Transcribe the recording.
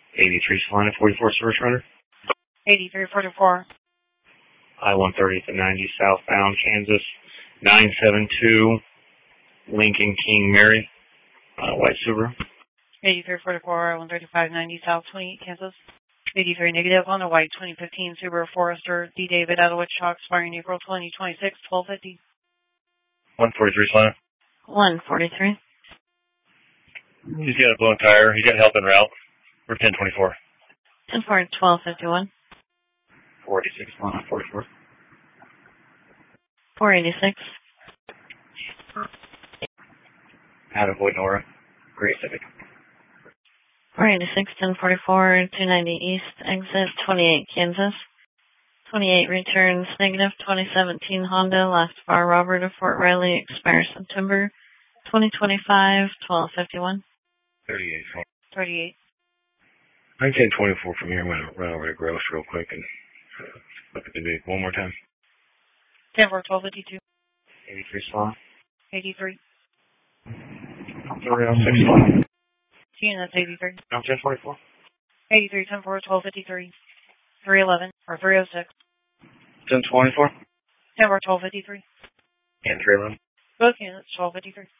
83 Salina, 44 Service Runner. 8344. I-130 at 90 southbound Kansas. 972 Lincoln King Mary, white Subaru. 8344, I-13590 south 28 Kansas. 83 negative on a white 2015 Subaru Forester D. David out of Wichita, expiring April 2026, 1250. 143 Salina. 143. He's got a blown tire. He's got help en route. We're 1024. 1251. 46 Salina, 44. 486. Out of Nora, Great Civic. 486, 1044, 290 East, exit 28 Kansas. 28 returns negative 2017 Honda, last bar Robert of Fort Riley, expires September 2025, 1251. 38. 38. I'm 1024 from here. I'm going to run over to Gross real quick and look at the big one more time. 10-4-1252. 83 Salina. 83. 306 Salina. Units 83. I'm 1024. 83, 10-4-1253. 311, or 306. 1024. 10-4-1253. And 311. Both units 1253.